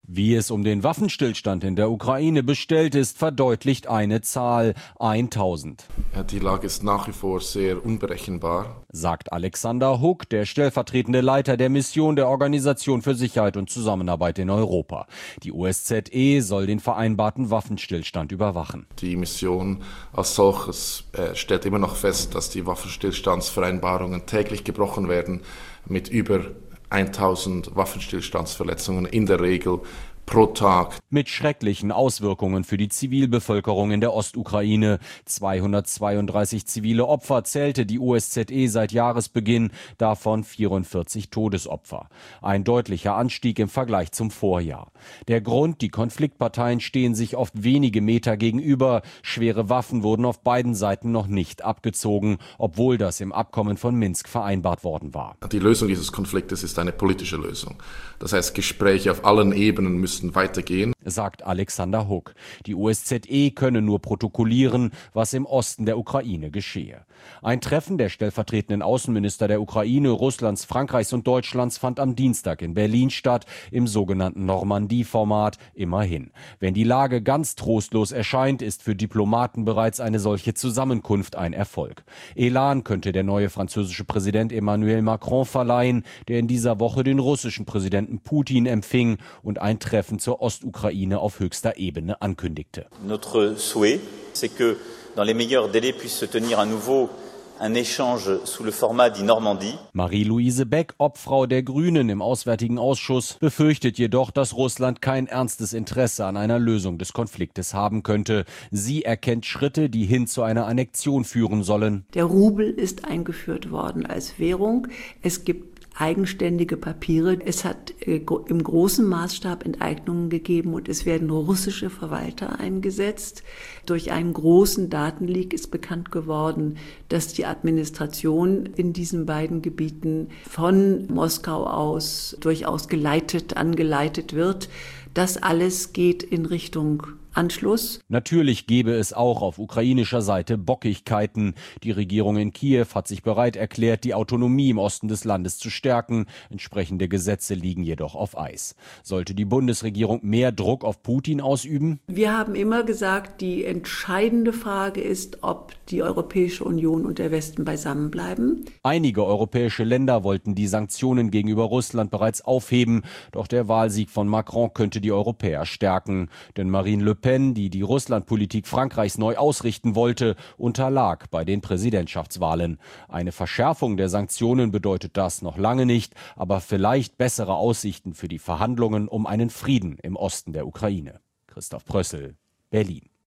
Wie es um den Waffenstillstand in der Ukraine bestellt ist, verdeutlicht eine Zahl: 1000. Ja, die Lage ist nach wie vor sehr unberechenbar, sagt Alexander Huck, der stellvertretende Leiter der Mission der Organisation für Sicherheit und Zusammenarbeit in Europa. Die OSZE soll den vereinbarten Waffenstillstand überwachen. Die Mission als solches stellt immer noch fest, dass die Waffenstillstandsvereinbarungen täglich gebrochen werden, mit über 1000 Waffenstillstandsverletzungen in der Regel pro Tag. Mit schrecklichen Auswirkungen für die Zivilbevölkerung in der Ostukraine. 232 zivile Opfer zählte die OSZE seit Jahresbeginn, davon 44 Todesopfer. Ein deutlicher Anstieg im Vergleich zum Vorjahr. Der Grund: die Konfliktparteien stehen sich oft wenige Meter gegenüber. Schwere Waffen wurden auf beiden Seiten noch nicht abgezogen, obwohl das im Abkommen von Minsk vereinbart worden war. Die Lösung dieses Konfliktes ist eine politische Lösung. Das heißt, Gespräche auf allen Ebenen müssen weitergehen, sagt Alexander Huck. Die OSZE könne nur protokollieren, was im Osten der Ukraine geschehe. Ein Treffen der stellvertretenden Außenminister der Ukraine, Russlands, Frankreichs und Deutschlands fand am Dienstag in Berlin statt, im sogenannten Normandie-Format. Immerhin. Wenn die Lage ganz trostlos erscheint, ist für Diplomaten bereits eine solche Zusammenkunft ein Erfolg. Elan könnte der neue französische Präsident Emmanuel Macron verleihen, der in dieser Woche den russischen Präsidenten Putin empfing und ein Treffen zur Ostukraine auf höchster Ebene ankündigte. Notre souhait, c'est que dans les meilleurs délais puisse se tenir à nouveau un échange sous le format dit Normandie. Marie-Louise Beck, Obfrau der Grünen im Auswärtigen Ausschuss, befürchtet jedoch, dass Russland kein ernstes Interesse an einer Lösung des Konfliktes haben könnte. Sie erkennt Schritte, die hin zu einer Annexion führen sollen. Der Rubel ist eingeführt worden als Währung. Es gibt eigenständige Papiere. Es hat im großen Maßstab Enteignungen gegeben und es werden russische Verwalter eingesetzt. Durch einen großen Datenleak ist bekannt geworden, dass die Administration in diesen beiden Gebieten von Moskau aus durchaus angeleitet wird. Das alles geht in Richtung Anschluss. Natürlich gebe es auch auf ukrainischer Seite Bockigkeiten. Die Regierung in Kiew hat sich bereit erklärt, die Autonomie im Osten des Landes zu stärken. Entsprechende Gesetze liegen jedoch auf Eis. Sollte die Bundesregierung mehr Druck auf Putin ausüben? Wir haben immer gesagt, die entscheidende Frage ist, ob die Europäische Union und der Westen beisammenbleiben. Einige europäische Länder wollten die Sanktionen gegenüber Russland bereits aufheben. Doch der Wahlsieg von Macron könnte die Europäer stärken. Denn Marine Le Pen, die die Russlandpolitik Frankreichs neu ausrichten wollte, unterlag bei den Präsidentschaftswahlen. Eine Verschärfung der Sanktionen bedeutet das noch lange nicht, aber vielleicht bessere Aussichten für die Verhandlungen um einen Frieden im Osten der Ukraine. Christoph Prössel, Berlin.